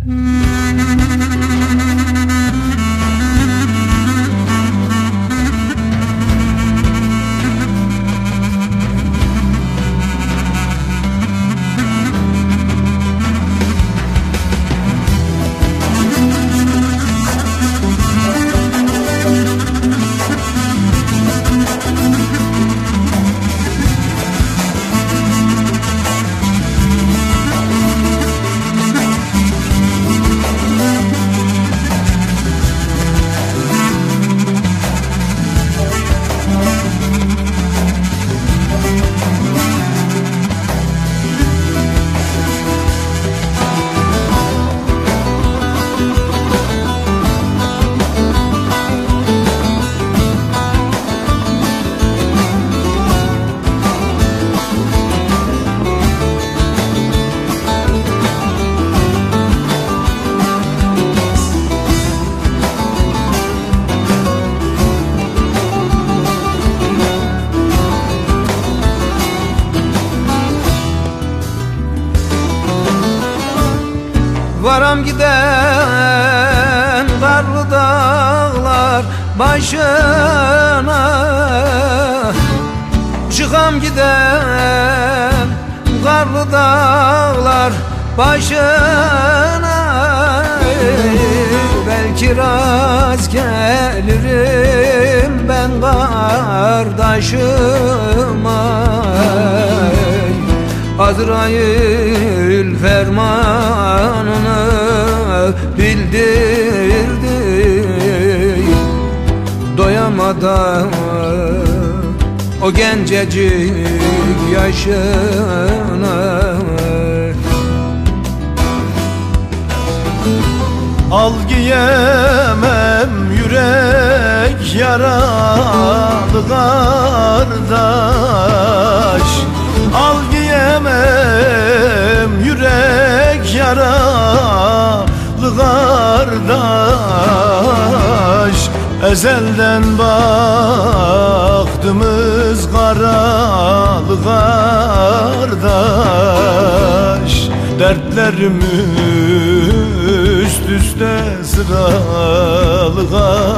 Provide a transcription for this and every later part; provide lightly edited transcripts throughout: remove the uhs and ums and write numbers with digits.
Varam giden karlı dağlar başına, çıkam giden karlı dağlar başına. Belki rast gelirim ben kardeşime. Azrail fermanını bildirdi, doyamadan o gencecik yaşına. Algıyemem yürek yaralı kardeş, algıyemem yürek yaralı kardeş. Ezelden baktığımız karalı kardeş, dertlerimiz üst üste sıralı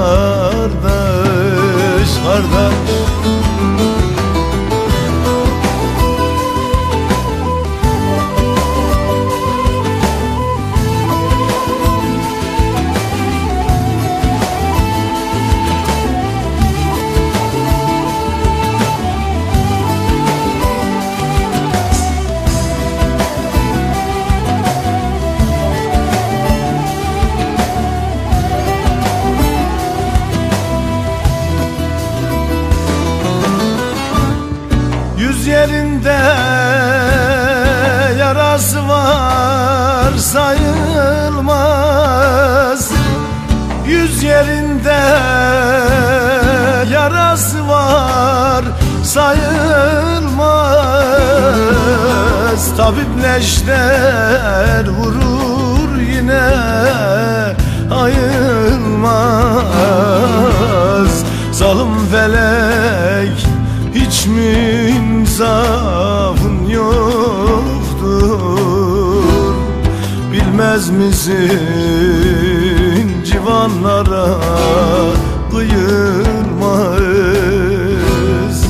kardeş, kardeş. Yüz yerinde yarası var sayılmaz, yüz yerinde yarası var sayılmaz. Tabip neşter vurur yine ayılmaz. Zalim felek hiç mi insafın yoktur? Bilmez misin civanlara kıyılmaz?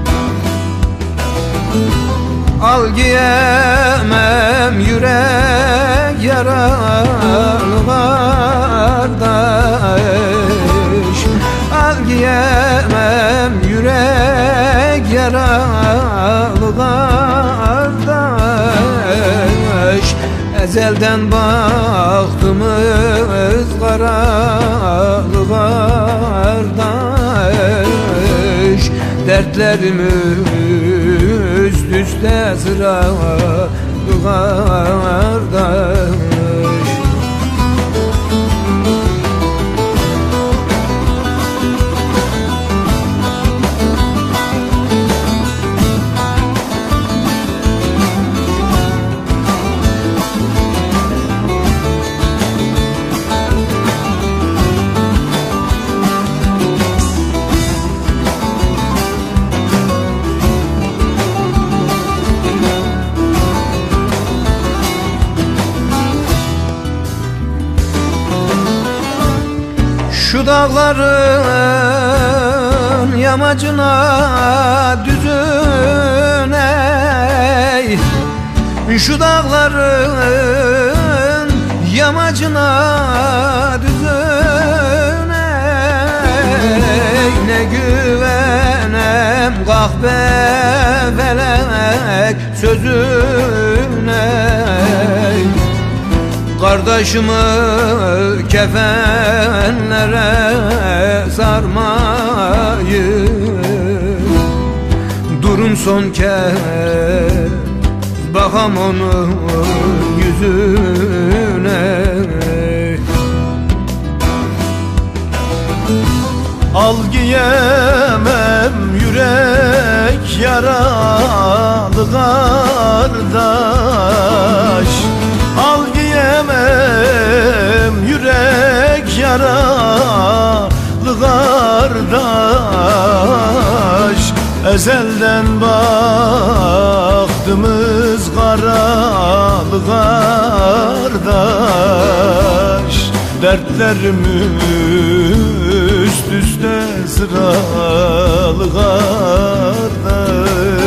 Al giyemem yürek yaralı kardeş, al giyemem yürek yaralı kardeş. Ezelden baktığımız karalı kardeş, dertlerimiz üst üste sıralı kardeş. Şu dağların yamacına düzüne, şu dağların yamacına düzüne, ne güvenem kahve felek sözüne. Kardeşimi kefenlere sarmayı, durun son kez bakam onun yüzüne. Al giyemem yürek yaralı kardeş, al giyemem yürek yaralı kardeş. Ezelden baktığımız karalı kardeş, dertlerimiz üst üste sıralı kardeş.